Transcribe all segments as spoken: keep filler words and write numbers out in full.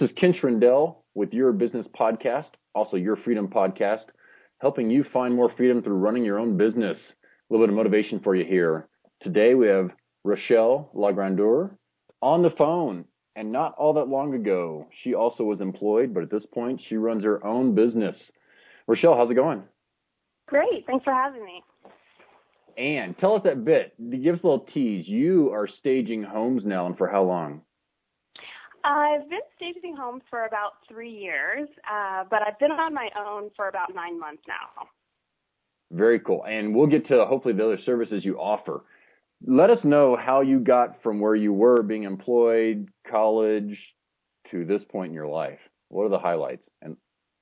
This is Ken Trindell with Your Business Podcast, also Your Freedom Podcast, helping you find more freedom through running your own business. A little bit of motivation for you here. Today we have Rochelle Lagrandeur on the phone, and not all that long ago, she also was employed, but at this point, she runs her own business. Rochelle, how's it going? Great. Thanks for having me. And tell us that bit. Give us a little tease. You are staging homes now, and for how long? I've been staging homes for about three years, uh, but I've been on my own for about nine months now. Very cool. And we'll get to hopefully the other services you offer. Let us know how you got from where you were being employed, college, to this point in your life. What are the highlights? And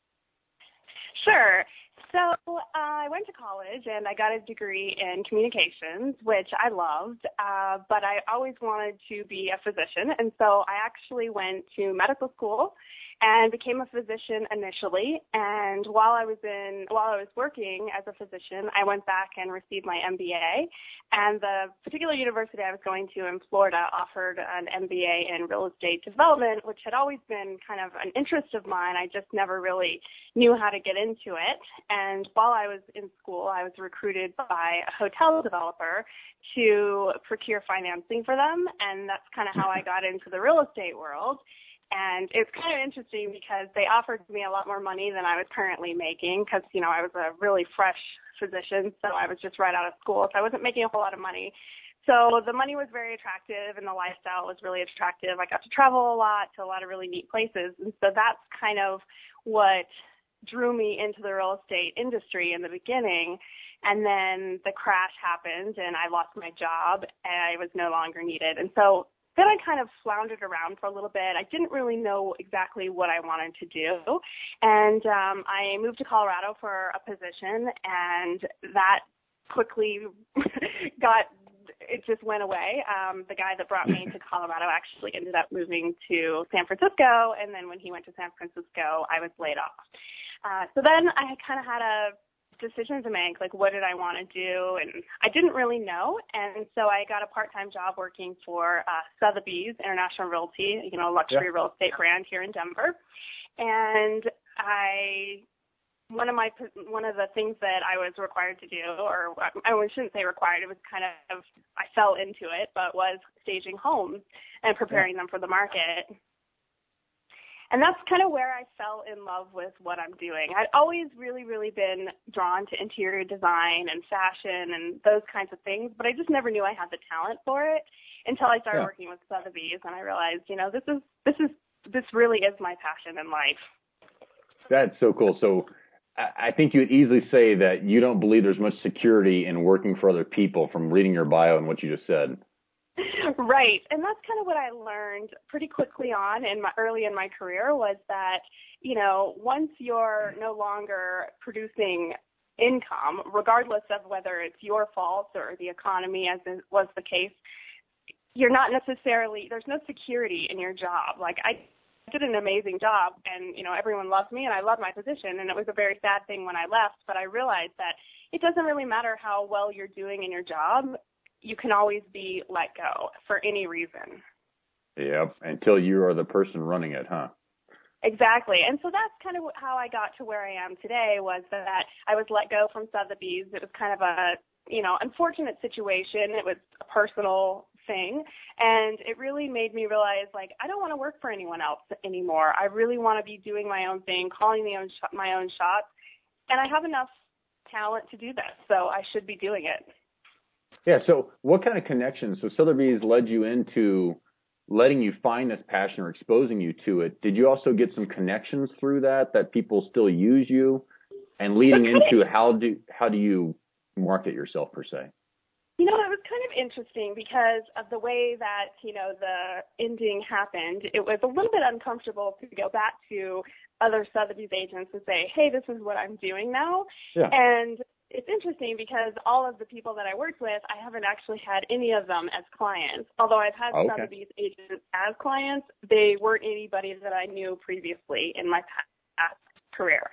Sure. So uh, I went to college and I got a degree in communications, which I loved, uh, but I always wanted to be a physician. And so I actually went to medical school and became a physician initially. And while I was in, while I was working as a physician, I went back and received my M B A. And the particular university I was going to in Florida offered an M B A in real estate development, which had always been kind of an interest of mine. I just never really knew how to get into it. And while I was in school, I was recruited by a hotel developer to procure financing for them. And that's kind of how I got into the real estate world. And it's kind of interesting because they offered me a lot more money than I was currently making because, you know, I was a really fresh physician, so I was just right out of school, so I wasn't making a whole lot of money. So the money was very attractive and the lifestyle was really attractive. I got to travel a lot to a lot of really neat places, and so that's kind of what drew me into the real estate industry in the beginning. And then the crash happened and I lost my job and I was no longer needed. And so then I kind of floundered around for a little bit. I didn't really know exactly what I wanted to do. And um, I moved to Colorado for a position, and that quickly got, it just went away. Um, the guy that brought me to Colorado actually ended up moving to San Francisco, and then when he went to San Francisco, I was laid off. Uh, so then I kind of had a decision to make, like what did I want to do, and I didn't really know, and so I got a part-time job working for uh, Sotheby's International Realty, you know, a luxury yeah. real estate brand here in Denver, and I one of my one of the things that I was required to do, or I shouldn't say required, it was kind of I fell into it, but was staging homes and preparing yeah. them for the market. And that's kind of where I fell in love with what I'm doing. I'd always really, really been drawn to interior design and fashion and those kinds of things, but I just never knew I had the talent for it until I started yeah. working with Sotheby's, and I realized, you know, this is this is this really is my passion in life. That's so cool. So I think you would easily say that you don't believe there's much security in working for other people from reading your bio and what you just said. Right. And that's kind of what I learned pretty quickly on in my early in my career was that, you know, once you're no longer producing income, regardless of whether it's your fault or the economy as it was the case, you're not necessarily, there's no security in your job. Like I did an amazing job and, you know, everyone loved me and I loved my position, and it was a very sad thing when I left, but I realized that it doesn't really matter how well you're doing in your job. You can always be let go for any reason. Yep, until you are the person running it, huh? Exactly. And so that's kind of how I got to where I am today was that I was let go from Sotheby's. It was kind of a, you know, unfortunate situation. It was a personal thing. And it really made me realize, like, I don't want to work for anyone else anymore. I really want to be doing my own thing, calling the own sh- my own shots. And I have enough talent to do that, so I should be doing it. Yeah, so what kind of connections? So Sotheby's led you into letting you find this passion or exposing you to it. Did you also get some connections through that, that people still use you? And leading into how do how do you market yourself per se? You know, it was kind of interesting because of the way that, you know, the ending happened. It was a little bit uncomfortable to go back to other Sotheby's agents and say, hey, this is what I'm doing now. Yeah. And it's interesting because all of the people that I worked with, I haven't actually had any of them as clients. Although I've had okay. Sotheby's agents as clients, they weren't anybody that I knew previously in my past career.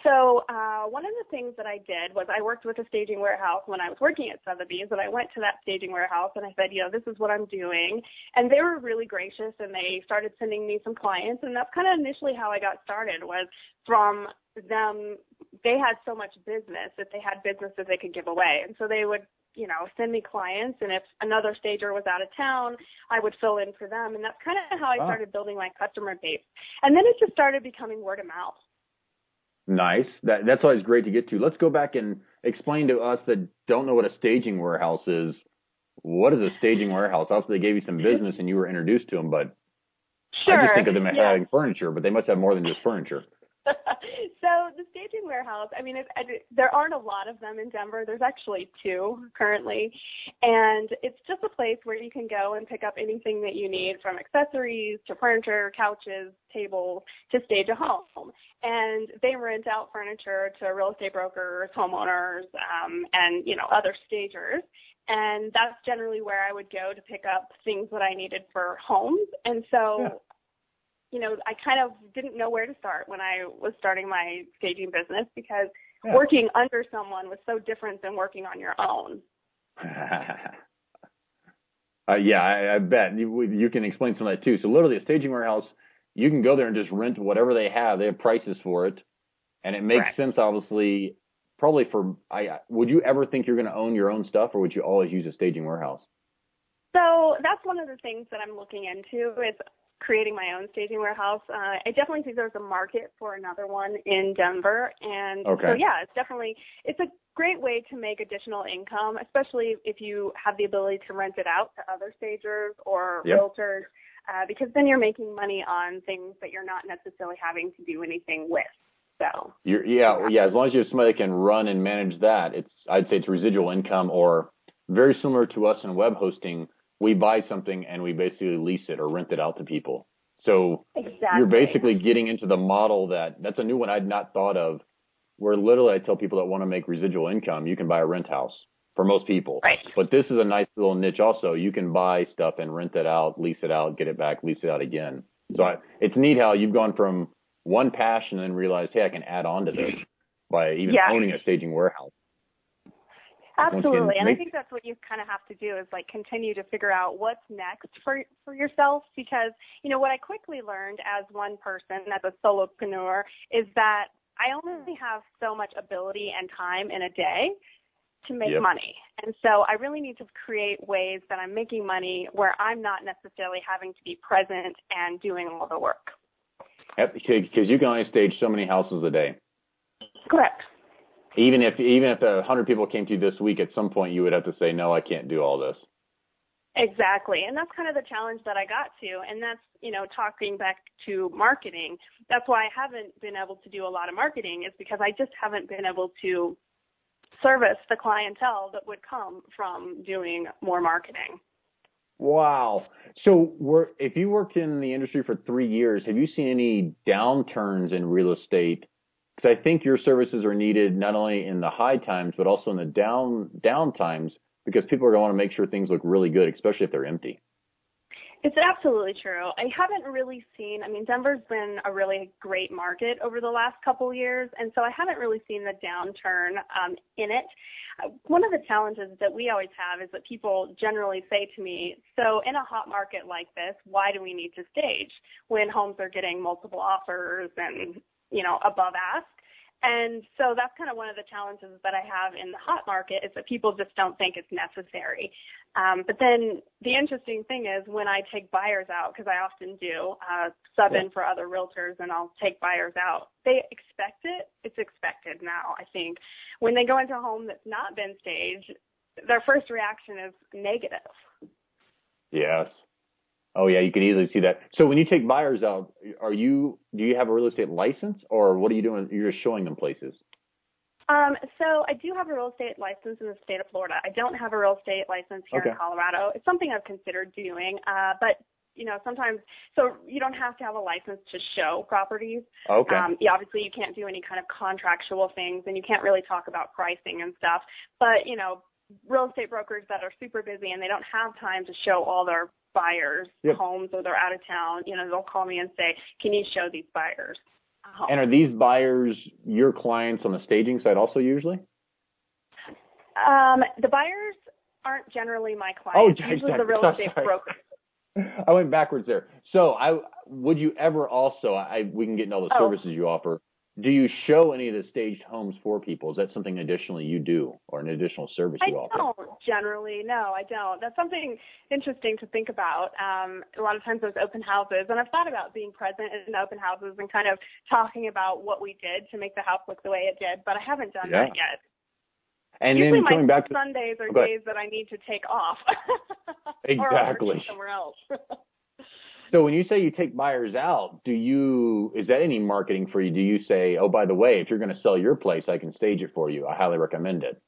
So uh, one of the things that I did was I worked with a staging warehouse when I was working at Sotheby's, and I went to that staging warehouse and I said, you know, this is what I'm doing. And they were really gracious, and they started sending me some clients. And that's kind of initially how I got started, was from them. They had so much business that they had business that they could give away. And so they would, you know, send me clients. And if another stager was out of town, I would fill in for them. And that's kind of how I Ah. started building my customer base. And then it just started becoming word of mouth. Nice. That, that's always great to get to. Let's go back and explain to us that don't know what a staging warehouse is. What is a staging warehouse? Obviously, they gave you some business and you were introduced to them, but Sure. I just think of them as yeah. having furniture, but they must have more than just furniture. So the staging warehouse, I mean, it, it, there aren't a lot of them in Denver. There's actually two currently. And it's just a place where you can go and pick up anything that you need, from accessories to furniture, couches, tables, to stage a home. And they rent out furniture to real estate brokers, homeowners, um, and, you know, other stagers. And that's generally where I would go to pick up things that I needed for homes. And so yeah. you know, I kind of didn't know where to start when I was starting my staging business, because yeah. working under someone was so different than working on your own. uh, yeah, I, I bet. You, you can explain some of that too. So literally a staging warehouse, you can go there and just rent whatever they have. They have prices for it. And it makes Correct. sense, obviously, probably for, I, would you ever think you're going to own your own stuff, or would you always use a staging warehouse? So that's one of the things that I'm looking into, is creating my own staging warehouse. Uh, I definitely think there's a market for another one in Denver. And okay. so, yeah, it's definitely, it's a great way to make additional income, especially if you have the ability to rent it out to other stagers or yep. realtors, uh, because then you're making money on things that you're not necessarily having to do anything with. So, you're, yeah, yeah, yeah, as long as you have somebody that can run and manage that, it's, I'd say it's residual income, or very similar to us in web hosting. We buy something and we basically lease it or rent it out to people. So exactly. You're basically getting into the model that, that's a new one I'd not thought of, where literally I tell people that want to make residual income, you can buy a rent house for most people. Right. But this is a nice little niche also. You can buy stuff and rent it out, lease it out, get it back, lease it out again. So I, it's neat how you've gone from one passion and then realized, hey, I can add on to this by even yeah. owning a staging warehouse. Absolutely. And I think that's what you kind of have to do, is like continue to figure out what's next for for yourself, because, you know, what I quickly learned as one person, as a solopreneur, is that I only have so much ability and time in a day to make yep. money. And so I really need to create ways that I'm making money where I'm not necessarily having to be present and doing all the work. Because you can only stage so many houses a day. Correct. Even if even if a hundred people came to you this week, at some point you would have to say, no, I can't do all this. Exactly. And that's kind of the challenge that I got to. And that's, you know, talking back to marketing. That's why I haven't been able to do a lot of marketing, is because I just haven't been able to service the clientele that would come from doing more marketing. Wow. So we're, if you worked in the industry for three years, have you seen any downturns in real estate? Because I think your services are needed not only in the high times, but also in the down down times, because people are going to want to make sure things look really good, especially if they're empty. It's absolutely true. I haven't really seen, I mean, Denver's been a really great market over the last couple of years, and so I haven't really seen the downturn um, in it. Uh, one of the challenges that we always have is that people generally say to me, so in a hot market like this, why do we need to stage when homes are getting multiple offers and, you know, above ask? And so that's kind of one of the challenges that I have in the hot market, is that people just don't think it's necessary. Um, but then the interesting thing is, when I take buyers out, because I often do, uh, sub in for other realtors and I'll take buyers out, they expect it. It's expected now, I think. When they go into a home that's not been staged, their first reaction is negative. Yes. Oh yeah, you can easily see that. So when you take buyers out, are you, do you have a real estate license, or what are you doing? You're just showing them places? Um, so I do have a real estate license in the state of Florida. I don't have a real estate license here okay. in Colorado. It's something I've considered doing, uh, but you know, sometimes, so you don't have to have a license to show properties. Okay. Um, yeah, obviously you can't do any kind of contractual things, and you can't really talk about pricing and stuff. But, you know, real estate brokers that are super busy and they don't have time to show all their buyers' yep. homes, or they're out of town, you know, they'll call me and say, can you show these buyers? Oh. And are these buyers your clients on the staging side also usually? Um, the buyers aren't generally my Oh, clients. Usually the real estate sorry. brokers. I went backwards there. So I would you ever also, I we can get into all the Oh. services you offer. Do you show any of the staged homes for people? Is that something additionally you do or an additional service you I offer? don't generally. No, I don't. That's something interesting to think about. Um, a lot of times there's open houses, and I've thought about being present in open houses and kind of talking about what we did to make the house look the way it did, but I haven't done Yeah. that yet. And Usually then coming my back to Sundays are okay. days that I need to take off. Or I'm Exactly. working somewhere else. So when you say you take buyers out, do you, is that any marketing for you? Do you say, oh, by the way, if you're going to sell your place, I can stage it for you. I highly recommend it.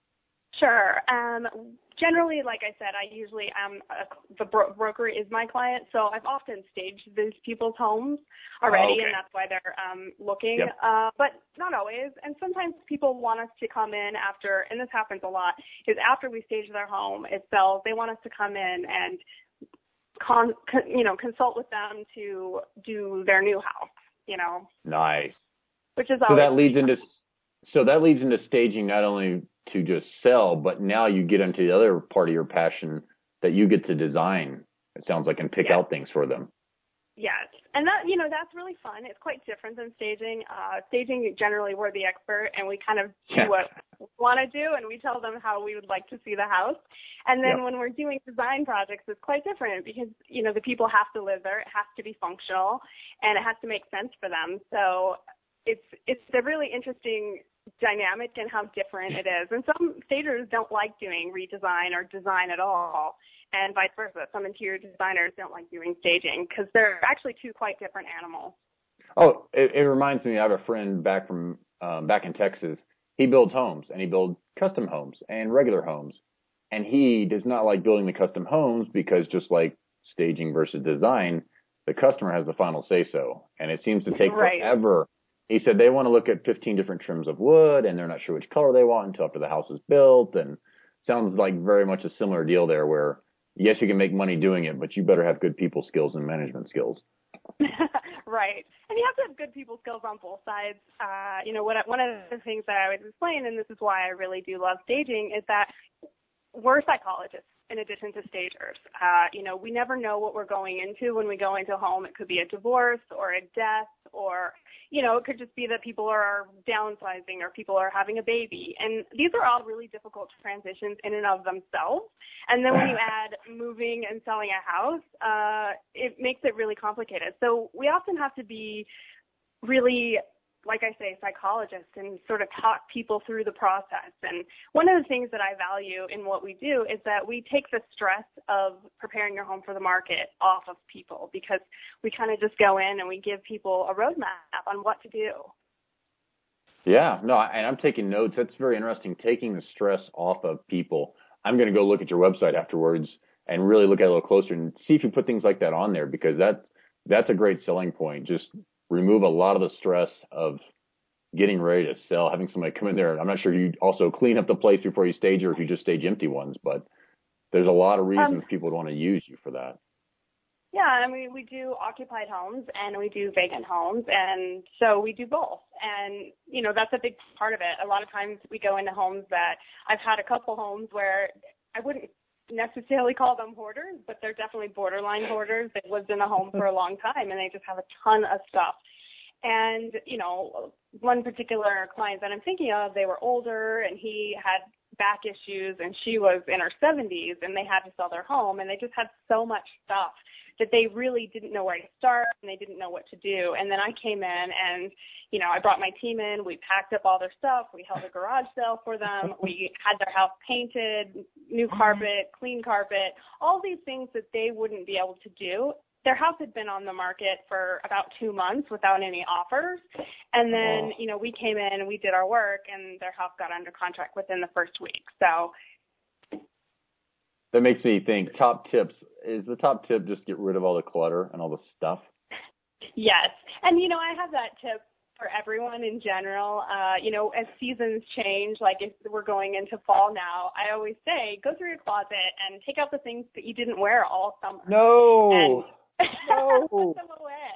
Sure. Um, generally, like I said, I usually am a, the bro- broker is my client, so I've often staged these people's homes already, Oh, okay. and that's why they're um, looking. Yep. Uh, but not always. And sometimes people want us to come in after, and this happens a lot, is after we stage their home, it sells. They want us to come in and con, con you know consult with them to do their new house. You know. Nice. Which is so always that leads into so that leads into staging not only to just sell, but now you get into the other part of your passion that you get to design. It sounds like and pick yes. out things for them. Yes, and that you know that's really fun. It's quite different than staging. Uh, staging generally we're the expert, and we kind of do Yeah. what we want to do, and we tell them how we would like to see the house. And then Yep. when we're doing design projects, it's quite different because you know the people have to live there. It has to be functional, and it has to make sense for them. So it's it's a really interesting dynamic and how different it is. And some stagers don't like doing redesign or design at all, and vice versa. Some interior designers don't like doing staging because they're actually two quite different animals. Oh, it, it reminds me. I have a friend back from um, back in Texas. He builds homes, and he builds custom homes and regular homes. And he does not like building the custom homes because just like staging versus design, the customer has the final say so, and it seems to take Right. forever. He said they want to look at fifteen different trims of wood, and they're not sure which color they want until after the house is built. And sounds like very much a similar deal there, where yes, you can make money doing it, but you better have good people skills and management skills. Right. And you have to have good people skills on both sides. Uh, you know, what, one of the things that I always explain, and this is why I really do love staging, is that we're psychologists in addition to stagers. Uh, you know, we never know what we're going into when we go into a home. It could be a divorce or a death, or, you know, it could just be that people are downsizing or people are having a baby. And these are all really difficult transitions in and of themselves. And then when you add moving and selling a house, uh, it makes it really complicated. So we often have to be really, like I say, psychologists and sort of talk people through the process. And one of the things that I value in what we do is that we take the stress of preparing your home for the market off of people, because we kind of just go in and we give people a roadmap on what to do. Yeah, no, and I'm taking notes. That's very interesting, taking the stress off of people. I'm going to go look at your website afterwards and really look at it a little closer and see if you put things like that on there, because that that's a great selling point. Just remove a lot of the stress of getting ready to sell, having somebody come in there. I'm not sure you also clean up the place before you stage, or if you just stage empty ones, but there's a lot of reasons Um, people would want to use you for that. Yeah, I mean, we do occupied homes and we do vacant homes, and so we do both. And, you know, that's a big part of it. A lot of times we go into homes that I've had a couple homes where I wouldn't necessarily call them hoarders, but they're definitely borderline hoarders. They've lived in a home for a long time and they just have a ton of stuff. And, you know, one particular client that I'm thinking of, they were older and he had back issues and she was in her seventies and they had to sell their home and they just had so much stuff that they really didn't know where to start and they didn't know what to do. And then I came in and, you know, I brought my team in, we packed up all their stuff, we held a garage sale for them, we had their house painted, new carpet, clean carpet, all these things that they wouldn't be able to do. Their house had been on the market for about two months without any offers. And then, you know, we came in and we did our work and their house got under contract within the first week. So that makes me think, top tips. Is the top tip just get rid of all the clutter and all the stuff? Yes. And, you know, I have that tip for everyone in general. Uh, you know, as seasons change, like if we're going into fall now, I always say, go through your closet and take out the things that you didn't wear all summer. No. And no. put them away.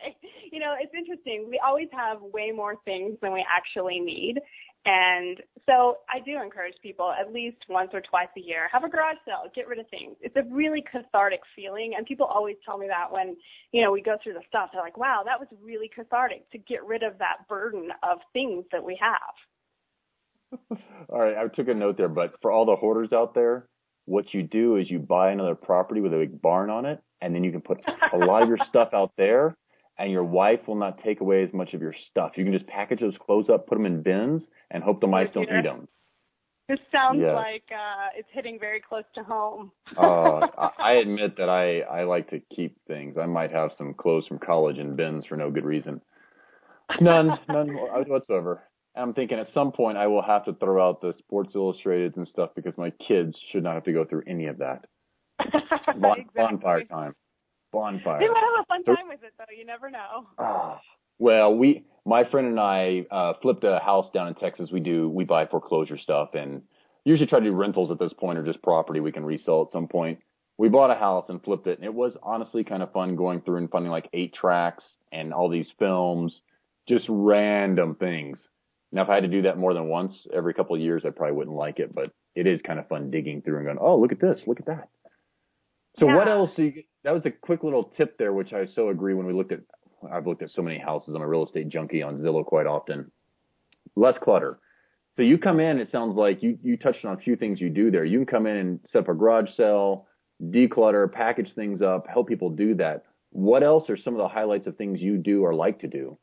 you know, it's interesting. We always have way more things than we actually need. And so I do encourage people at least once or twice a year, have a garage sale, get rid of things. It's a really cathartic feeling. And people always tell me that when, you know, we go through the stuff, they're like, wow, that was really cathartic to get rid of that burden of things that we have. All right. I took a note there, but for all the hoarders out there, what you do is you buy another property with a big barn on it, and then you can put a lot of your stuff out there, and your wife will not take away as much of your stuff. You can just package those clothes up, put them in bins, and hope the mice don't eat them. This sounds yes. like uh, it's hitting very close to home. uh, I admit that I, I like to keep things. I might have some clothes from college in bins for no good reason. None, none whatsoever. I'm thinking at some point I will have to throw out the Sports Illustrated and stuff because my kids should not have to go through any of that. Bon- exactly. Bonfire time. Bonfire. They might have a fun time with it, though. You never know. Oh. Well, we, my friend and I, uh, flipped a house down in Texas. We do, we buy foreclosure stuff and usually try to do rentals at this point or just property we can resell at some point. We bought a house and flipped it, and it was honestly kind of fun going through and finding like eight tracks and all these films, just random things. Now, if I had to do that more than once every couple of years, I probably wouldn't like it, but it is kind of fun digging through and going, oh, look at this, look at that. So yeah. what else? Do you, that was a quick little tip there, which I so agree when we looked at, I've looked at so many houses. I'm a real estate junkie on Zillow quite often. Less clutter. So you come in, it sounds like you, you touched on a few things you do there. You can come in and set up a garage sale, declutter, package things up, help people do that. What else are some of the highlights of things you do or like to do?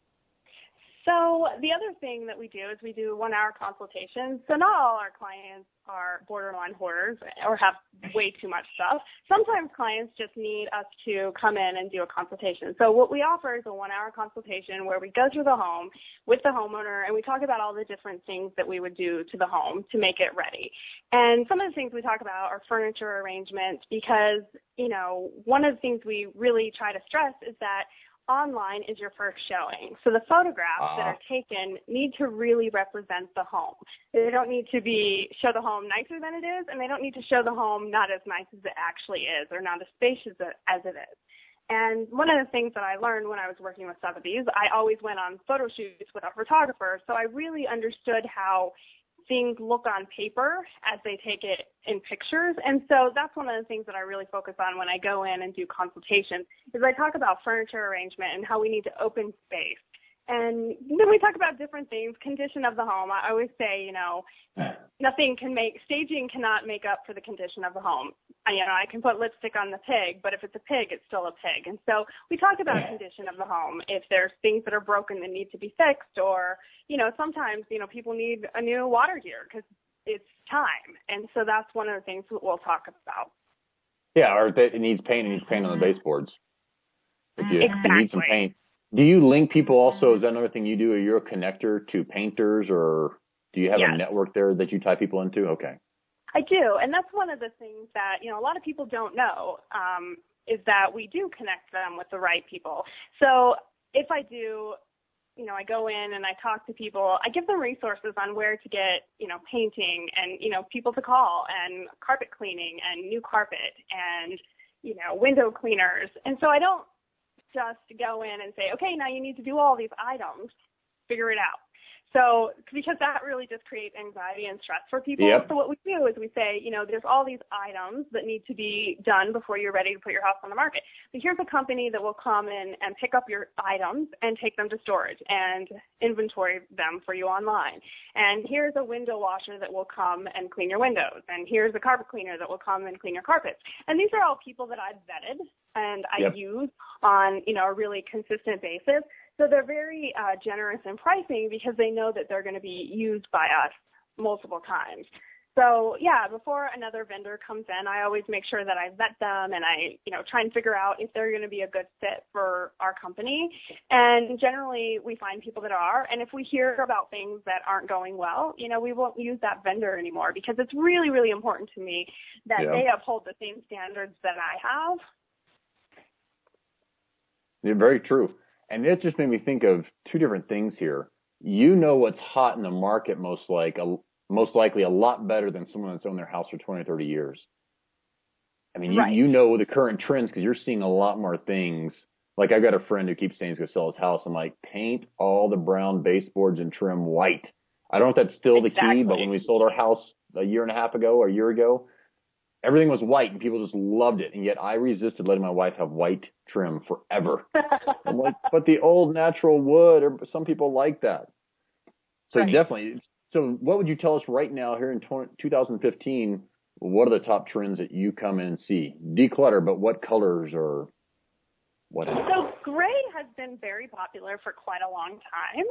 So the other thing that we do is we do one-hour consultations. So not all our clients are borderline hoarders or have way too much stuff. Sometimes clients just need us to come in and do a consultation. So what we offer is a one-hour consultation where we go through the home with the homeowner and we talk about all the different things that we would do to the home to make it ready. And some of the things we talk about are furniture arrangements because, you know, one of the things we really try to stress is that online is your first showing. So the photographs uh, that are taken need to really represent the home. They don't need to be show the home nicer than it is, and they don't need to show the home not as nice as it actually is or not as spacious as it is. And one of the things that I learned when I was working with Sotheby's, I always went on photo shoots with a photographer, so I really understood how things look on paper as they take it in pictures. And so that's one of the things that I really focus on when I go in and do consultations is I talk about furniture arrangement and how we need to open space. And then we talk about different things, condition of the home. I always say, you know, nothing can make, staging cannot make up for the condition of the home. I, you know, I can put lipstick on the pig, but if it's a pig, it's still a pig. And so we talk about condition of the home. If there's things that are broken that need to be fixed or, you know, sometimes, you know, people need a new water heater because it's time. And so that's one of the things that we'll talk about. Yeah, or if it needs paint, it needs paint on the baseboards. If you, exactly. if you need some paint. Do you link people also? Is that another thing you do? Are you a connector to painters or do you have yes. a network there that you tie people into? Okay. I do. And that's one of the things that, you know, a lot of people don't know um, is that we do connect them with the right people. So if I do, you know, I go in and I talk to people, I give them resources on where to get, you know, painting and, you know, people to call and carpet cleaning and new carpet and, you know, window cleaners. And so I don't just go in and say, okay, now you need to do all these items, figure it out. So because that really just creates anxiety and stress for people. Yep. So what we do is we say, you know, there's all these items that need to be done before you're ready to put your house on the market. But here's a company that will come in and pick up your items and take them to storage and inventory them for you online. And here's a window washer that will come and clean your windows. And here's a carpet cleaner that will come and clean your carpets. And these are all people that I've vetted and I yep. use on, you know, a really consistent basis. So they're very uh, generous in pricing because they know that they're going to be used by us multiple times. So, yeah, before another vendor comes in, I always make sure that I vet them and I, you know, try and figure out if they're going to be a good fit for our company. And generally, we find people that are. And if we hear about things that aren't going well, you know, we won't use that vendor anymore because it's really, really important to me that yeah. they uphold the same standards that I have. Yeah, very true. And it just made me think of two different things here. You know what's hot in the market most like a, most likely a lot better than someone that's owned their house for twenty or thirty years. I mean, right. you, you know the current trends because you're seeing a lot more things Like I've got a friend who keeps saying he's going to sell his house. I'm like, paint all the brown baseboards and trim white. I don't know if that's still the Exactly. key, but when we sold our house a year and a half ago or a year ago, everything was white and people just loved it. And yet I resisted letting my wife have white trim forever. I'm like, but the old natural wood, or some people like that. So Right. definitely. So what would you tell us right now here in two thousand fifteen? What are the top trends that you come in and see? Declutter, but what colors or what is it? So gray has been very popular for quite a long time,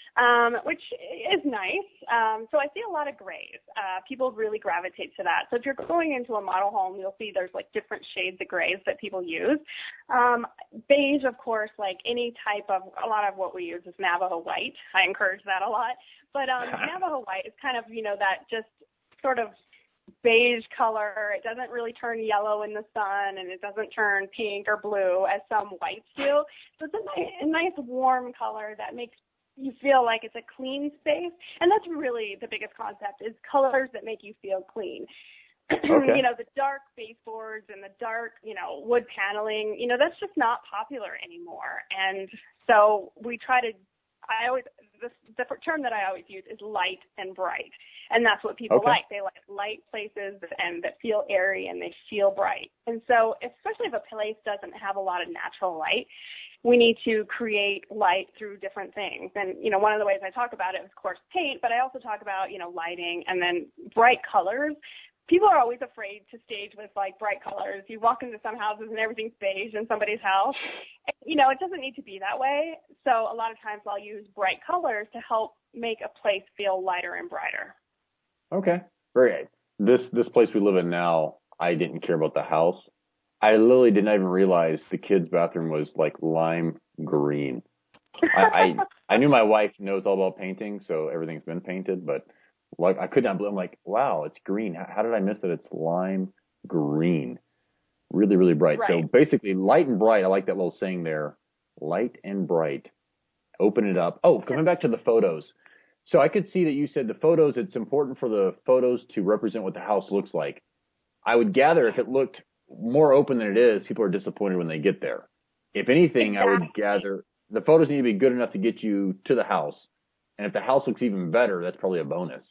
um, which is nice. Um, so I see a lot of grays. Uh, people really gravitate to that. So if you're going into a model home, you'll see there's like different shades of grays that people use. Um, beige, of course, like any type of, a lot of what we use is Navajo white. I encourage that a lot. But um, Navajo white is kind of, you know, that just sort of beige color. It doesn't really turn yellow in the sun, and it doesn't turn pink or blue as some whites do. So it's a nice, a nice warm color that makes you feel like it's a clean space. And that's really the biggest concept, is colors that make you feel clean. Okay. You know, the dark baseboards and the dark, you know, wood paneling, you know, that's just not popular anymore. And so we try to, I always, the, the term that I always use is light and bright. And that's what people Okay. like. They like light places and that feel airy and they feel bright. And so especially if a place doesn't have a lot of natural light, we need to create light through different things. And, you know, one of the ways I talk about it is, of course, paint, but I also talk about, you know, lighting and then bright colors. People are always afraid to stage with, like, bright colors. You walk into some houses and everything's beige in somebody's house. You know, it doesn't need to be that way. So a lot of times I'll use bright colors to help make a place feel lighter and brighter. Okay. Very. This this place we live in now, I didn't care about the house. I literally didn't even realize the kids' bathroom was like lime green. I, I I knew my wife knows all about painting, so everything's been painted, but like I could not believe. I'm like, wow, it's green. How, how did I miss it? It's lime green, really, really bright. Right. So basically, light and bright. I like that little saying there, light and bright. Open it up. Oh, coming back to the photos. So I could see that you said the photos. It's important for the photos to represent what the house looks like. I would gather if it looked more open than it is, people are disappointed when they get there. If anything, exactly. I would gather the photos need to be good enough to get you to the house. And if the house looks even better, that's probably a bonus.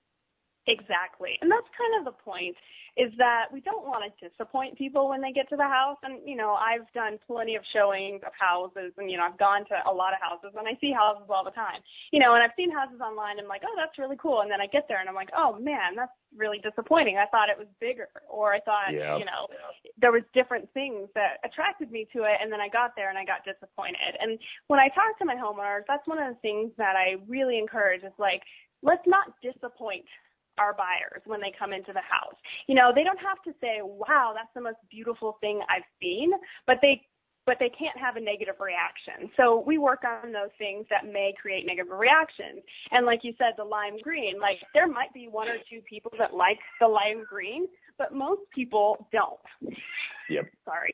Exactly. And that's kind of the point, is that we don't want to disappoint people when they get to the house. And, you know, I've done plenty of showings of houses, and, you know, I've gone to a lot of houses, and I see houses all the time. You know, and I've seen houses online, and I'm like, oh, that's really cool. And then I get there, and I'm like, oh, man, that's really disappointing. I thought it was bigger, or I thought, yeah. you know, there was different things that attracted me to it, and then I got there, and I got disappointed. And when I talk to my homeowners, that's one of the things that I really encourage is, like, let's not disappoint our buyers when they come into the house. You know, they don't have to say, wow, that's the most beautiful thing I've seen, but they but they can't have a negative reaction. So we work on those things that may create negative reactions. And like you said, the lime green, like there might be one or two people that like the lime green, but most people don't. Yep. Sorry.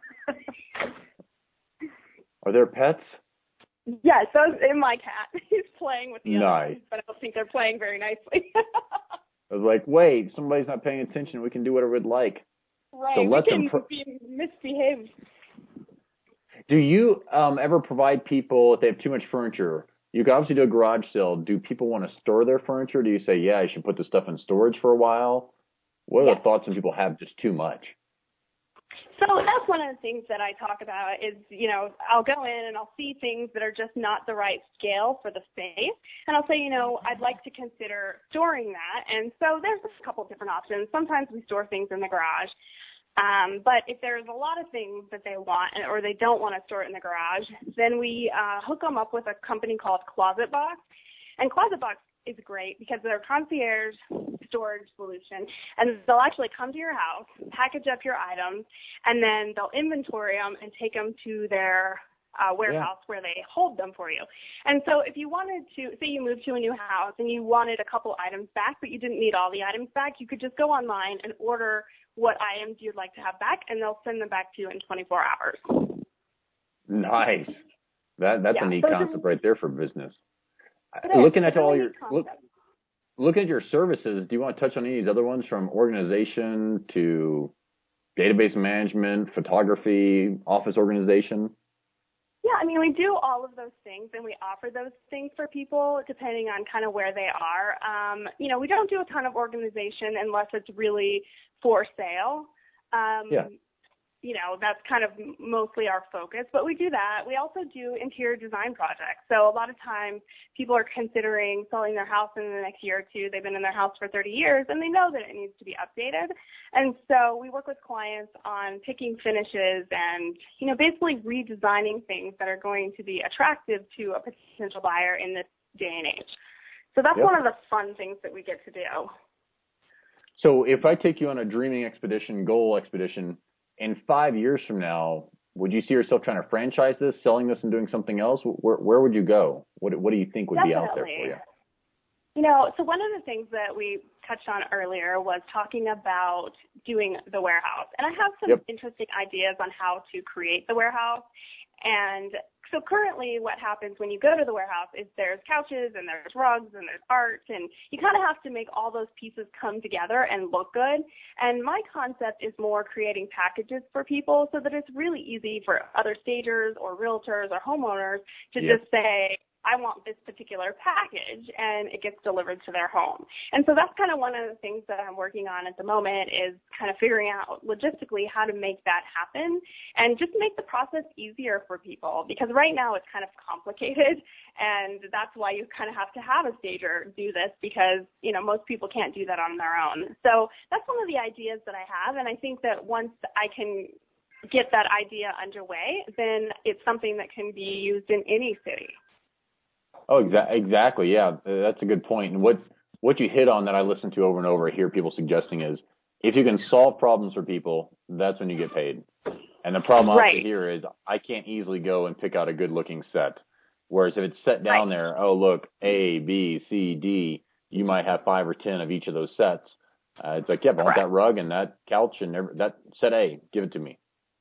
Are there pets? Yes, yeah, so in my cat. He's playing with the nice. other ones, but I don't think they're playing very nicely. I was like, wait, somebody's not paying attention. We can do whatever we'd like. Right, so let we can them pro- be misbehaved. Do you um, ever provide people, if they have too much furniture, you can obviously do a garage sale. Do people want to store their furniture? Do you say, yeah, you should put this stuff in storage for a while? What are yes. the thoughts when people have just too much? So that's one of the things that I talk about is, you know, I'll go in and I'll see things that are just not the right scale for the space. And I'll say, you know, I'd like to consider storing that. And so there's a couple different options. Sometimes we store things in the garage. Um, but if there's a lot of things that they want or they don't want to store it in the garage, then we uh, hook them up with a company called Closet Box. And Closet Box is great because they're a concierge storage solution, and they'll actually come to your house, package up your items, and then they'll inventory them and take them to their uh, warehouse yeah. where they hold them for you. And so if you wanted to, say you moved to a new house and you wanted a couple items back, but you didn't need all the items back, you could just go online and order what items you'd like to have back, and they'll send them back to you in twenty-four hours. Nice. That That's yeah. a neat so concept right there for business. Looking at all your look, looking at your services, do you want to touch on any of these other ones, from organization to database management, photography, office organization? Yeah, I mean, we do all of those things, and we offer those things for people depending on kind of where they are. Um, you know, we don't do a ton of organization unless it's really for sale. Um, Yeah. You know, that's kind of mostly our focus, but we do that. We also do interior design projects. So a lot of times people are considering selling their house in the next year or two. They've been in their house for thirty years and they know that it needs to be updated. And so we work with clients on picking finishes and, you know, basically redesigning things that are going to be attractive to a potential buyer in this day and age. So that's Yep. one of the fun things that we get to do. So if I take you on a dreaming expedition, goal expedition, in five years from now, would you see yourself trying to franchise this, selling this, and doing something else? Where, where would you go? What, what do you think would Definitely. be out there for you? You know, so one of the things that we touched on earlier was talking about doing the warehouse. And I have some Yep. interesting ideas on how to create the warehouse. And so currently what happens when you go to the warehouse is there's couches and there's rugs and there's art, and you kind of have to make all those pieces come together and look good. And my concept is more creating packages for people so that it's really easy for other stagers or realtors or homeowners to Yep. just say, I want this particular package, and it gets delivered to their home. And so that's kind of one of the things that I'm working on at the moment is kind of figuring out logistically how to make that happen and just make the process easier for people, because right now it's kind of complicated, and that's why you kind of have to have a stager do this, because, you know, most people can't do that on their own. So that's one of the ideas that I have, and I think that once I can get that idea underway, then it's something that can be used in any city. Oh, exa- exactly. Yeah, that's a good point. And what what you hit on that I listen to over and over, I hear people suggesting is if you can solve problems for people, that's when you get paid. And the problem I Right. also hear is I can't easily go and pick out a good looking set. Whereas if it's set down Right. there, oh, look, A, B, C, D, you might have five or ten of each of those sets. Uh, it's like, yeah, I want Correct. that rug and that couch and every, that set A, give it to me.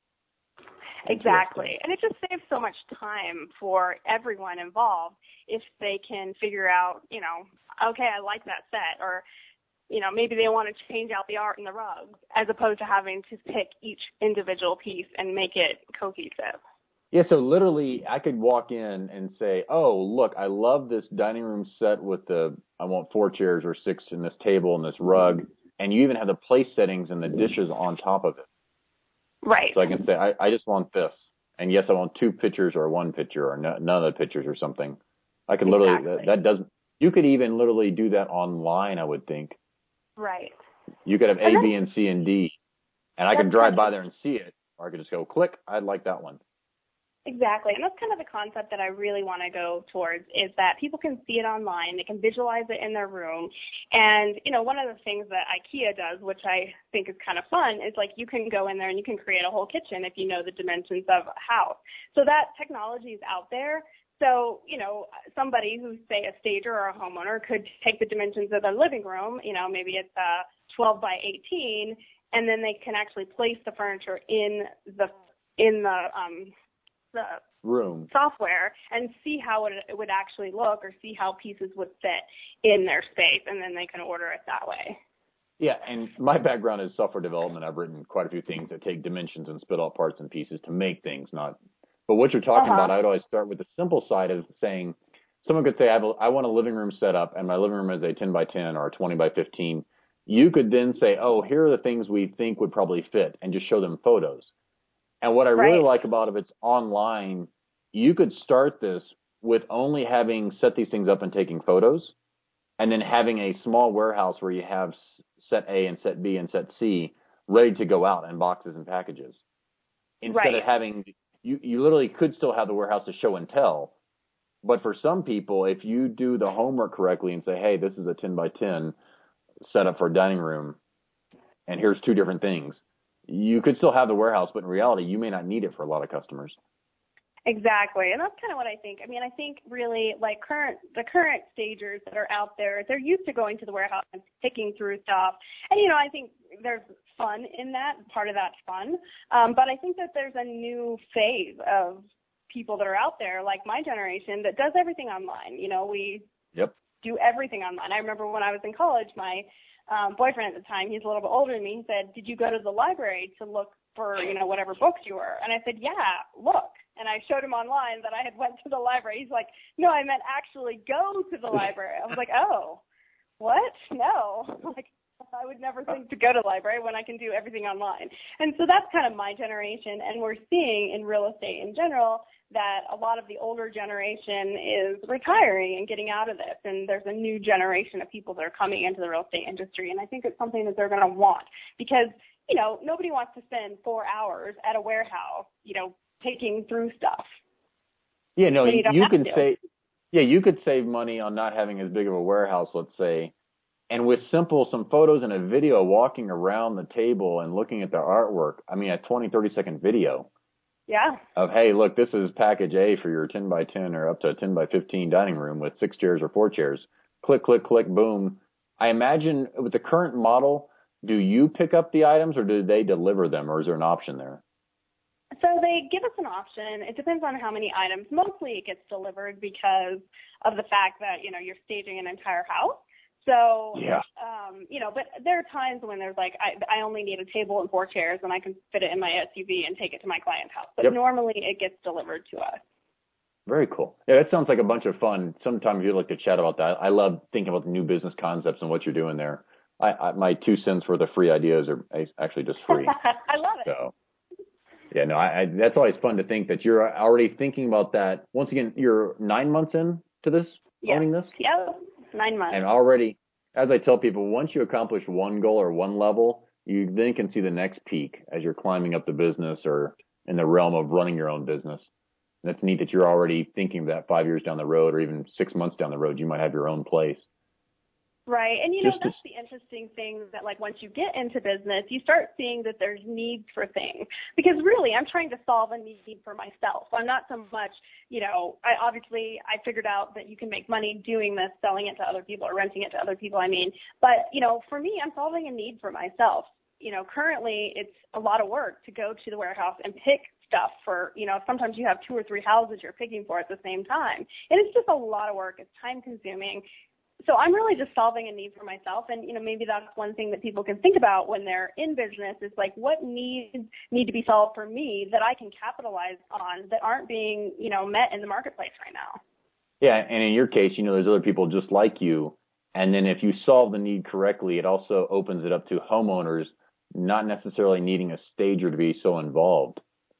Exactly. And it just saves so much time for everyone involved if they can figure out, you know, okay, I like that set, or, you know, maybe they want to change out the art in the rugs, as opposed to having to pick each individual piece and make it cohesive. Yeah, so literally I could walk in and say, oh, look, I love this dining room set with the, I want four chairs or six in this table and this rug. And you even have the place settings and the dishes on top of it. Right. So I can say, I, I just want this. And yes, I want two pictures or one picture or no, none of the pictures or something. I could literally, Exactly. that, that doesn't, you could even literally do that online, I would think. Right. You could have And A, then, B, and C, and D. And I That's could drive kind by of- there and see it. Or I could just go, click, I'd like that one. Exactly. And that's kind of the concept that I really want to go towards, is that people can see it online, they can visualize it in their room. And, you know, one of the things that IKEA does, which I think is kind of fun, is like you can go in there and you can create a whole kitchen if you know the dimensions of a house. So that technology is out there. So, you know, somebody who's, say, a stager or a homeowner could take the dimensions of their living room, you know, maybe it's uh, twelve by eighteen, and then they can actually place the furniture in the, in the, um, the room software and see how it, it would actually look, or see how pieces would fit in their space, and then they can order it that way. Yeah, and my background is software development. I've written quite a few things that take dimensions and spit out parts and pieces to make things, not. But what you're talking Uh-huh. about, I'd always start with the simple side of saying, someone could say, I, have a, I want a living room set up, and my living room is a ten by ten or a twenty by fifteen. You could then say, oh, here are the things we think would probably fit, and just show them photos. And what I really Right. like about it, if it's online, you could start this with only having set these things up and taking photos, and then having a small warehouse where you have set A and set B and set C ready to go out in boxes and packages. Instead Right. of having, you, you literally could still have the warehouse to show and tell. But for some people, if you do the homework correctly and say, hey, this is a ten by ten setup for a dining room, and here's two different things, you could still have the warehouse, but in reality, you may not need it for a lot of customers. Exactly. And that's kind of what I think. I mean, I think really like current, the current stagers that are out there, they're used to going to the warehouse and picking through stuff. And, you know, I think there's fun in that. Part of that's fun. Um, but I think that there's a new phase of people that are out there, like my generation, that does everything online. You know, we Yep. do everything online. I remember when I was in college, my um, boyfriend at the time, he's a little bit older than me, he said, did you go to the library to look for, you know, whatever books you were? And I said, yeah, look. And I showed him online that I had went to the library. He's like, no, I meant actually go to the library. I was like, oh, what? No. Like, I would never think to go to the library when I can do everything online. And so that's kind of my generation. And we're seeing in real estate in general that a lot of the older generation is retiring and getting out of this. And there's a new generation of people that are coming into the real estate industry. And I think it's something that they're going to want because, you know, nobody wants to spend four hours at a warehouse, you know, taking through stuff. Yeah, no, you, you can to. say, yeah, you could save money on not having as big of a warehouse, let's say. And with simple, some photos and a video walking around the table and looking at the artwork, I mean, a twenty, thirty second video. Yeah. Of, hey, look, this is package A for your ten by ten or up to a ten by fifteen dining room with six chairs or four chairs. Click, click, click, boom. I imagine with the current model, do you pick up the items or do they deliver them, or is there an option there? So they give us an option. It depends on how many items. Mostly it gets delivered because of the fact that, you know, you're staging an entire house. So, yeah. um, you know, but there are times when there's like, I, I only need a table and four chairs and I can fit it in my S U V and take it to my client's house. But yep. normally it gets delivered to us. Very cool. Yeah, that sounds like a bunch of fun. Sometimes you'd like to chat about that. I love thinking about the new business concepts and what you're doing there. I, I my two cents worth of free ideas are actually just free. I love it. So, yeah, no, I, I, that's always fun to think that you're already thinking about that. Once again, you're nine months in to this, yeah. owning this? Yeah, nine months. And already, as I tell people, once you accomplish one goal or one level, you then can see the next peak as you're climbing up the business or in the realm of running your own business. And it's neat that you're already thinking of that five years down the road or even six months down the road, you might have your own place. Right. And, you know, Just that's to, the interesting thing that, like, once you get into business, you start seeing that there's needs for things. Because, really, I'm trying to solve a need for myself. I'm not so much, you know, I obviously, I figured out that you can make money doing this, selling it to other people or renting it to other people, I mean. But, you know, for me, I'm solving a need for myself. You know, currently, it's a lot of work to go to the warehouse and pick stuff for, you know, sometimes you have two or three houses you're picking for at the same time. And it's just a lot of work. It's time consuming. So I'm really just solving a need for myself. And, you know, maybe that's one thing that people can think about when they're in business is like, what needs need to be solved for me that I can capitalize on that aren't being, you know, met in the marketplace right now. Yeah. And in your case, you know, there's other people just like you. And then if you solve the need correctly, it also opens it up to homeowners not necessarily needing a stager to be so involved.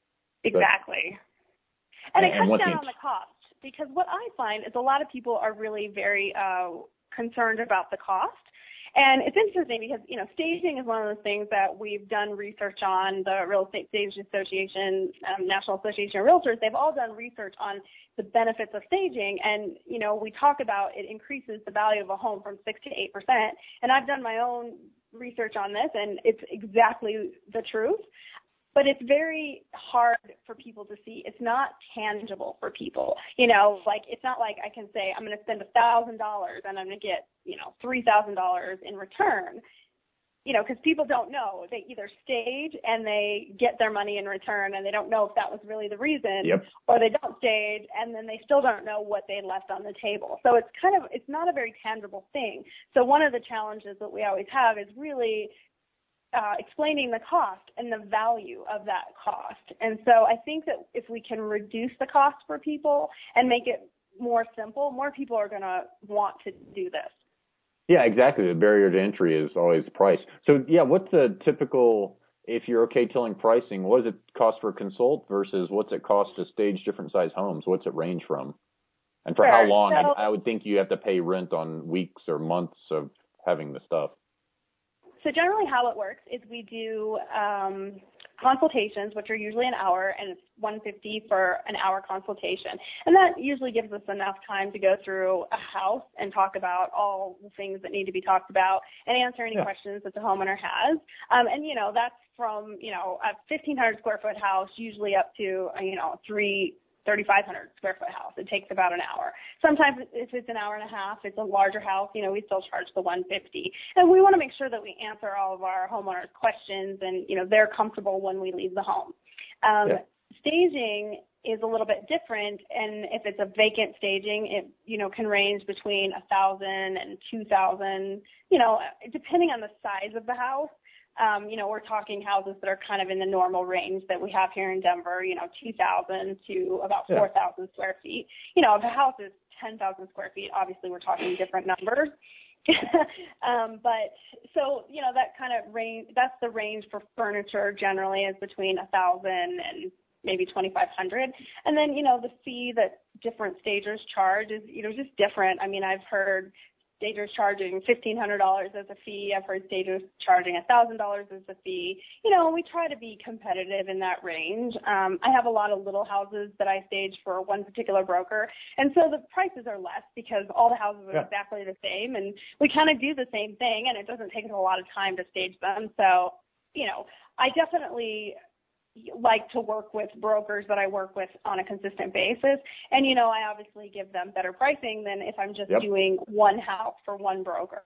Exactly. But, and it and cuts down you, on the cost. Because what I find is a lot of people are really very uh, concerned about the cost. And it's interesting because, you know, staging is one of those things that we've done research on. The Real Estate Stage Association, um, National Association of Realtors, they've all done research on the benefits of staging. And, you know, we talk about it increases the value of a home from six to eight percent. And I've done my own research on this, and it's exactly the truth. But it's very hard for people to see. It's not tangible for people. You know, like it's not like I can say I'm going to spend one thousand dollars and I'm going to get, you know, three thousand dollars in return. You know, because people don't know. They either stage and they get their money in return and they don't know if that was really the reason, yep. or they don't stage and then they still don't know what they left on the table. So it's kind of, it's not a very tangible thing. So one of the challenges that we always have is really Uh, explaining the cost and the value of that cost. And so I think that if we can reduce the cost for people and make it more simple, more people are going to want to do this. Yeah, exactly. The barrier to entry is always price. So, yeah, what's the typical, if you're okay telling pricing, what does it cost for a consult versus what's it cost to stage different size homes? What's it range from? And for sure. how long? So, I, I would think you have to pay rent on weeks or months of having the stuff. So generally how it works is we do um, consultations, which are usually an hour, and it's one hundred fifty dollars for an hour consultation. And that usually gives us enough time to go through a house and talk about all the things that need to be talked about and answer any yeah. questions that the homeowner has. Um, and, you know, that's from, you know, a fifteen hundred square foot house usually up to, you know, three thirty-five hundred square foot house. It takes about an hour. Sometimes if it's an hour and a half, it's a larger house, you know, we still charge the one hundred fifty. And we want to make sure that we answer all of our homeowners' questions and, you know, they're comfortable when we leave the home. Um, yeah. Staging is a little bit different, and if it's a vacant staging, it, you know, can range between one thousand and two thousand, you know, depending on the size of the house. Um, you know, we're talking houses that are kind of in the normal range that we have here in Denver, you know, two thousand to about Yeah. four thousand square feet. You know, if a house is ten thousand square feet, obviously we're talking different numbers. um, but so, you know, that kind of range, that's the range for furniture generally is between a thousand and maybe twenty-five hundred. And then, you know, the fee that different stagers charge is, you know, just different. I mean, I've heard stagers charging fifteen hundred dollars as a fee. I've heard stagers charging one thousand dollars as a fee. You know, we try to be competitive in that range. Um, I have a lot of little houses that I stage for one particular broker, and so the prices are less because all the houses are Yeah. exactly the same, and we kind of do the same thing, and it doesn't take us a lot of time to stage them. So, you know, I definitely like to work with brokers that I work with on a consistent basis. And, you know, I obviously give them better pricing than if I'm just Yep. doing one house for one broker.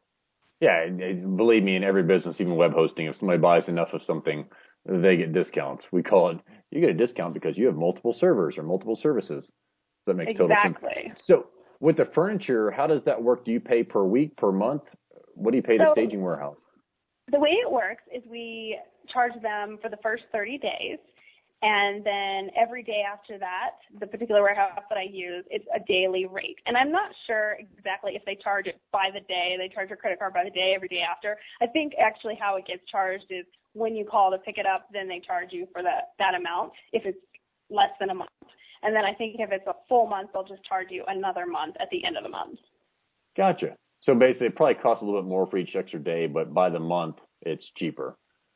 Yeah, and- and believe me, in every business, even web hosting, if somebody buys enough of something, they get discounts. We call it, you get a discount because you have multiple servers or multiple services. That makes total sense. Exactly. So with the furniture, how does that work? Do you pay per week, per month? What do you pay the So- staging warehouse? The way it works is we charge them for the first thirty days, and then every day after that, the particular warehouse that I use, it's a daily rate. And I'm not sure exactly if they charge it by the day, they charge your credit card by the day, every day after. I think actually how it gets charged is when you call to pick it up, then they charge you for that, that amount if it's less than a month. And then I think if it's a full month, they'll just charge you another month at the end of the month. Gotcha. So basically, it probably costs a little bit more for each extra day, but by the month, it's cheaper.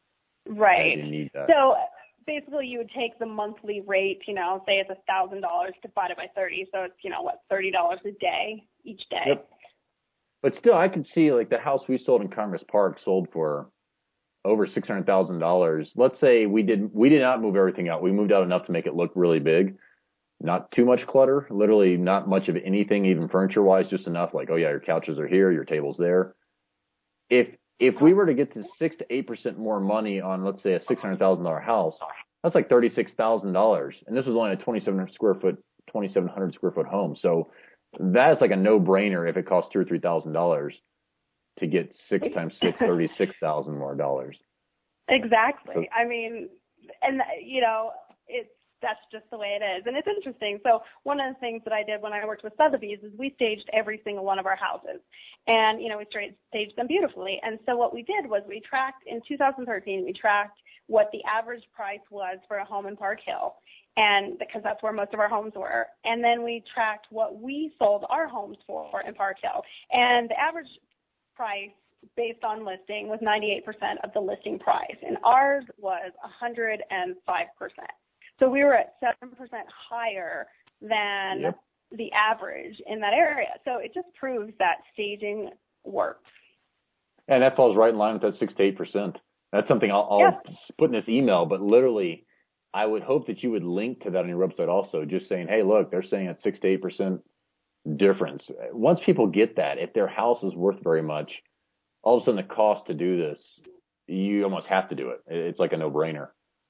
Right. You need that. So basically, you would take the monthly rate, you know, say it's a thousand dollars divided by thirty, so it's, you know, what, thirty dollars a day each day. Yep. But still, I could see like the house we sold in Congress Park sold for over six hundred thousand dollars. Let's say we did we did not move everything out. We moved out enough to make it look really big. Not too much clutter, literally not much of anything, even furniture-wise, just enough like, oh yeah, your couches are here, your table's there. If if we were to get to six to eight percent more money on, let's say, a six hundred thousand dollar house, that's like thirty-six thousand dollars, and this was only a twenty-seven hundred square foot, twenty-seven hundred square foot home. So that's like a no-brainer if it costs two or three thousand dollars to get six times six, thirty-six thousand more dollars. Exactly. So, I mean, and you know, it's that's just the way it is. And it's interesting. So one of the things that I did when I worked with Sotheby's is we staged every single one of our houses. And, you know, we straight staged them beautifully. And so what we did was we tracked, in two thousand thirteen, we tracked what the average price was for a home in Park Hill, and because that's where most of our homes were. And then we tracked what we sold our homes for in Park Hill. And the average price based on listing was ninety-eight percent of the listing price. And ours was one hundred five percent. So we were at seven percent higher than yep. the average in that area. So it just proves that staging works. And that falls right in line with that six to eight percent. That's something I'll, I'll Yeah. put in this email, but literally, I would hope that you would link to that on your website also, just saying, hey, look, they're saying a six to eight percent difference. Once people get that, if their house is worth very much, all of a sudden the cost to do this, you almost have to do it. It's like a no-brainer.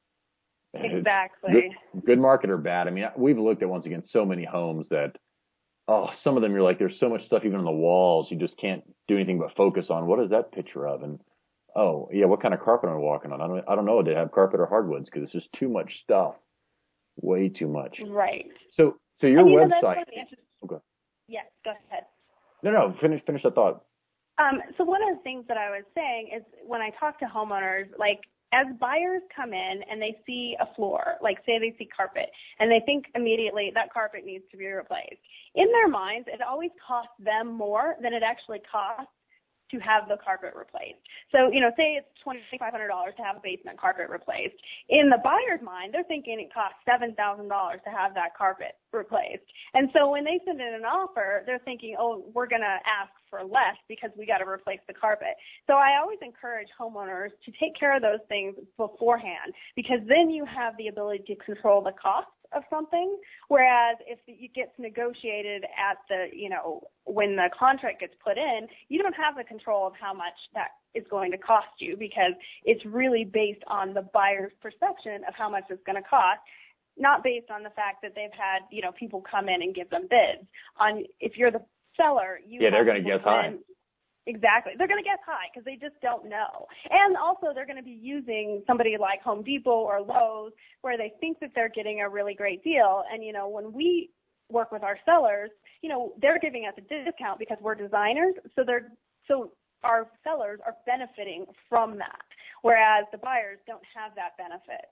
Exactly. Good, good market or bad. I mean, we've looked at, once again, so many homes that, oh, some of them you're like, there's so much stuff even on the walls, you just can't do anything but focus on what is that picture of? And, oh, yeah, what kind of carpet am I walking on? I don't, I don't know. Did it have carpet or hardwoods? Because it's just too much stuff. Way too much. Right. So, so your I mean, website. Okay. Yes, go ahead. No, no, finish, finish that thought. Um, so one of the things that I was saying is when I talk to homeowners, like as buyers come in and they see a floor, like say they see carpet, and they think immediately that carpet needs to be replaced. In their minds, it always costs them more than it actually costs to have the carpet replaced. So, you know, say it's twenty-five hundred dollars to have a basement carpet replaced. In the buyer's mind, they're thinking it costs seven thousand dollars to have that carpet replaced. And so when they send in an offer, they're thinking, oh, we're going to ask for less because we got to replace the carpet. So I always encourage homeowners to take care of those things beforehand, because then you have the ability to control the cost of something, whereas if it gets negotiated at the, you know, when the contract gets put in, you don't have the control of how much that is going to cost you, because it's really based on the buyer's perception of how much it's going to cost, not based on the fact that they've had, you know, people come in and give them bids. On if you're the seller, you yeah, they're going to guess high. Exactly. They're going to guess high because they just don't know. And also they're going to be using somebody like Home Depot or Lowe's where they think that they're getting a really great deal. And, you know, when we work with our sellers, you know, they're giving us a discount because we're designers. So they're, so our sellers are benefiting from that, whereas the buyers don't have that benefit.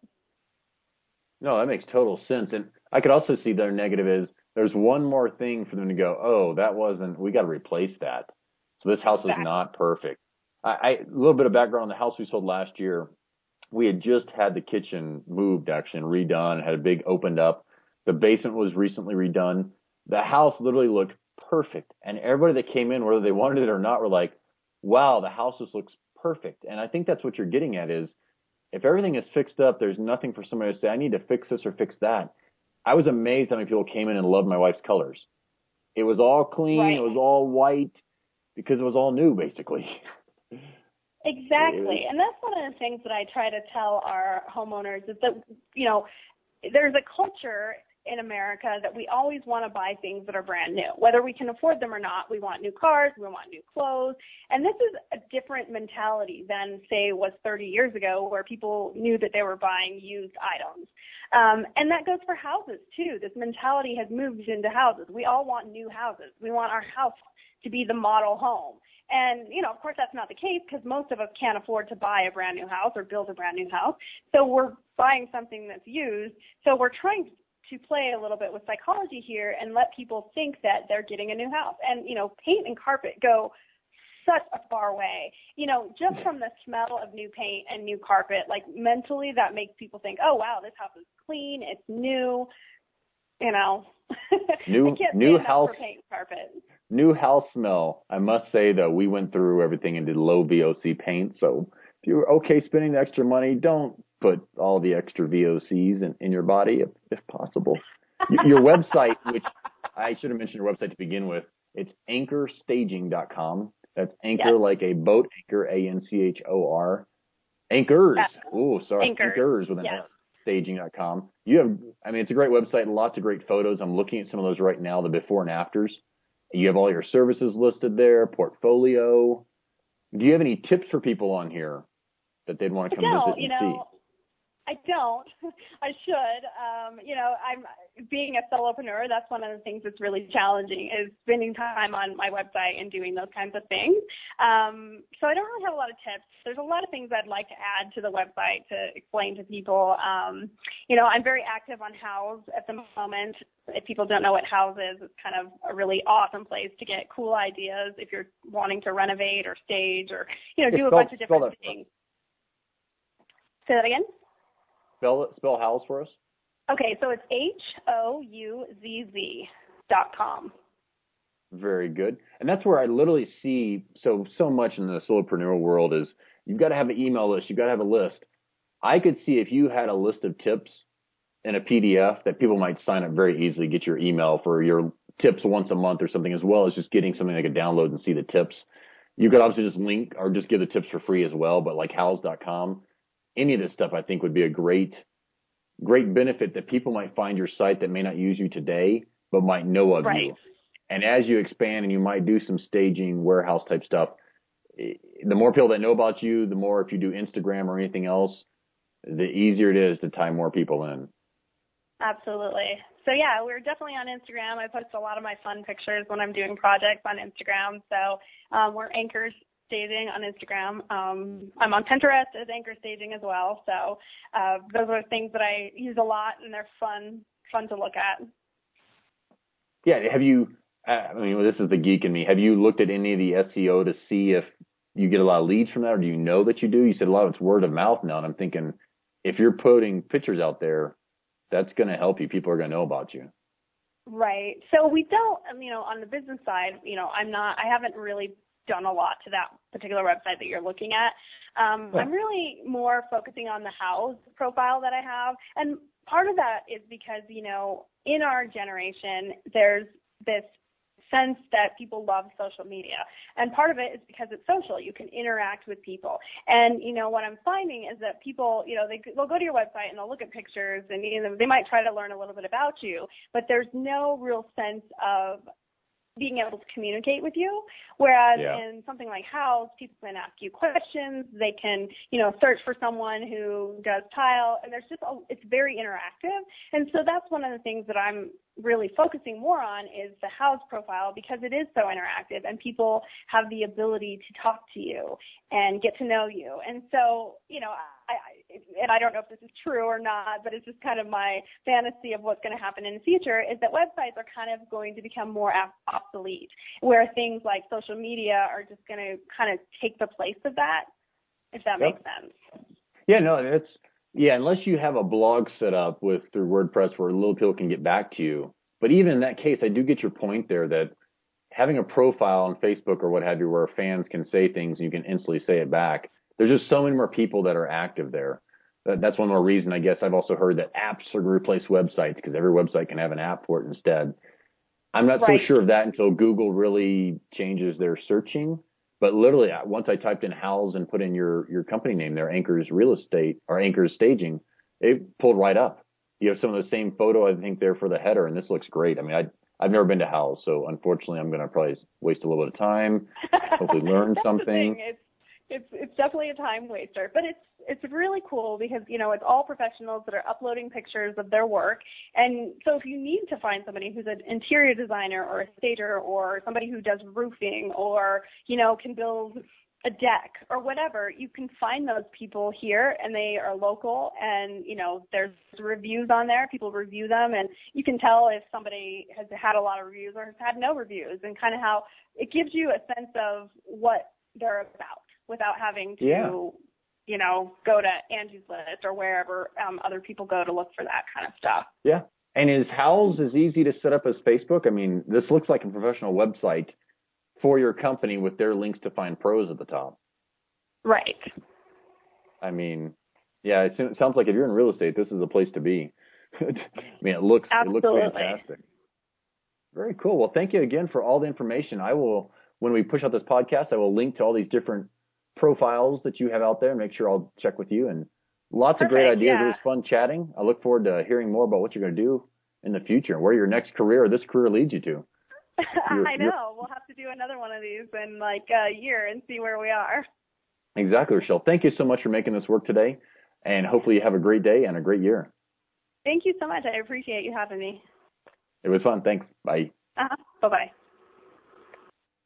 No, that makes total sense. And I could also see their negative is there's one more thing for them to go, oh, that wasn't, we got to replace that. So this house is not perfect. I, I, a little bit of background on the house we sold last year. We had just had the kitchen moved actually and redone, had a big opened up. The basement was recently redone. The house literally looked perfect. And everybody that came in, whether they wanted it or not, were like, wow, the house just looks perfect. And I think that's what you're getting at is if everything is fixed up, there's nothing for somebody to say, I need to fix this or fix that. I was amazed how many people came in and loved my wife's colors. It was all clean. Right. It was all white. Because it was all new, basically. Exactly. And that's one of the things that I try to tell our homeowners is that, you know, there's a culture in America that we always want to buy things that are brand new. Whether we can afford them or not, we want new cars, we want new clothes. And this is a different mentality than, say, was thirty years ago where people knew that they were buying used items. Um, and that goes for houses, too. This mentality has moved into houses. We all want new houses. We want our house to be the model home. And, you know, of course, that's not the case because most of us can't afford to buy a brand new house or build a brand new house. So we're buying something that's used. So we're trying to play a little bit with psychology here and let people think that they're getting a new house. And, you know, paint and carpet go such a far way. You know, just from the smell of new paint and new carpet, like mentally that makes people think, oh, wow, this house is clean, it's new, you know. New, new house, paint and carpet. New house smell. I must say, though, we went through everything and did low V O C paint. So if you're okay spending the extra money, don't put all the extra V O Cs in, in your body if, if possible. Your website, which I should have mentioned your website to begin with, it's anchor staging dot com. That's anchor yes. like a boat anchor, A N C H O R. Anchors. Oh, sorry. Anchors. Anchors with an yes. S. staging dot com. You have, I mean, it's a great website, lots of great photos. I'm looking at some of those right now, the before and afters. You have all your services listed there, portfolio. Do you have any tips for people on here that they'd want to come visit and you know, see? I don't. I should. Um, you know, I'm being a solopreneur. That's one of the things that's really challenging is spending time on my website and doing those kinds of things. Um, so I don't really have a lot of tips. There's a lot of things I'd like to add to the website to explain to people. Um, you know, I'm very active on Houzz at the moment. If people don't know what Houzz is, it's kind of a really awesome place to get cool ideas if you're wanting to renovate or stage or, you know, do a spell, bunch of different things. Say that again? Spell it, spell Houzz for us. Okay, so it's H O U Z Z dot com. Very good. And that's where I literally see so so much in the solopreneur world is you've got to have an email list. You've got to have a list. I could see if you had a list of tips in a P D F that people might sign up very easily, get your email for your tips once a month or something, as well as just getting something they could download and see the tips. You could obviously just link or just give the tips for free as well, but like Houzz dot com. Any of this stuff I think would be a great, great benefit that people might find your site that may not use you today, but might know of right. you. And as you expand and you might do some staging, warehouse type stuff, the more people that know about you, the more if you do Instagram or anything else, the easier it is to tie more people in. Absolutely. So yeah, we're definitely on Instagram. I post a lot of my fun pictures when I'm doing projects on Instagram. So um, we're Anchor Staging on Instagram. Um, I'm on Pinterest as Anchor Staging as well. So uh, those are things that I use a lot, and they're fun, fun to look at. Yeah. Have you? I mean, this is the geek in me. Have you looked at any of the S E O to see if you get a lot of leads from that, or do you know that you do? You said a lot of it's word of mouth now, and I'm thinking if you're putting pictures out there, that's going to help you. People are going to know about you. Right. So we don't, you know, on the business side, you know, I'm not, I haven't really done a lot to that particular website that you're looking at. Um, yeah. I'm really more focusing on the Houzz profile that I have. And part of that is because, you know, in our generation, there's this sense that people love social media. And part of it is because it's social. You can interact with people. And, you know, what I'm finding is that people, you know, they, they'll go to your website and they'll look at pictures and, you know, they might try to learn a little bit about you, but there's no real sense of being able to communicate with you. Whereas yeah. in something like Houzz, people can ask you questions. They can, you know, search for someone who does tile, and there's just a, it's very interactive. And so that's one of the things that I'm really focusing more on is the Houzz profile, because it is so interactive and people have the ability to talk to you and get to know you. And so, you know, I, I, and I don't know if this is true or not, but it's just kind of my fantasy of what's going to happen in the future, is that websites are kind of going to become more obsolete, where things like social media are just going to kind of take the place of that, if that yep. makes sense. Yeah, no, it's, yeah, unless you have a blog set up with through WordPress where little people can get back to you. But even in that case, I do get your point there that having a profile on Facebook or what have you where fans can say things and you can instantly say it back, there's just so many more people that are active there. That's one more reason, I guess. I've also heard that apps are going to replace websites because every website can have an app for it instead. I'm not right. so sure of that until Google really changes their searching. But literally, once I typed in Houzz and put in your, your company name there, Anchors Real Estate or Anchors Staging, it pulled right up. You have some of the same photo, I think, there for the header, and this looks great. I mean, I, I've never been to Houzz, so unfortunately, I'm going to probably waste a little bit of time, hopefully learn That's something. The thing. It's, it's, it's definitely a time waster, but it's, it's really cool because, you know, it's all professionals that are uploading pictures of their work. And so if you need to find somebody who's an interior designer or a stager or somebody who does roofing or, you know, can build a deck or whatever, you can find those people here, and they are local, and, you know, there's reviews on there. People review them, and you can tell if somebody has had a lot of reviews or has had no reviews, and kind of how it gives you a sense of what they're about without having to, yeah. you know, go to Angie's List or wherever um, other people go to look for that kind of stuff. Yeah. And is Houzz as easy to set up as Facebook? I mean, this looks like a professional website for your company with their links to find pros at the top. Right. I mean, yeah, it sounds like if you're in real estate, this is a place to be. I mean, it looks, Absolutely. it looks fantastic. Very cool. Well, thank you again for all the information. I will, when we push out this podcast, I will link to all these different profiles that you have out there and make sure I'll check with you. And lots Perfect, of great ideas. yeah. It was fun chatting. I look forward to hearing more about what you're going to do in the future and where your next career or this career leads you to. You're, I know. We'll have to do another one of these in like a year and see where we are. Exactly, Rochelle. Thank you so much for making this work today. And hopefully you have a great day and a great year. Thank you so much. I appreciate you having me. It was fun. Thanks. Bye. Uh-huh. Bye-bye.